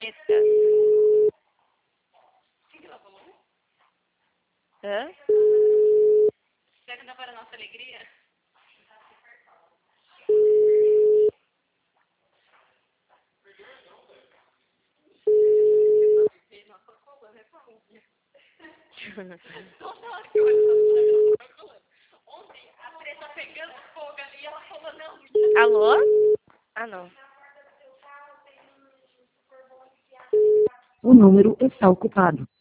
Eita. Hã? Será que dá para a nossa alegria? Ontem a treta pegando fogo ali e ela falou, não. Alô? Ah, não. O número está ocupado.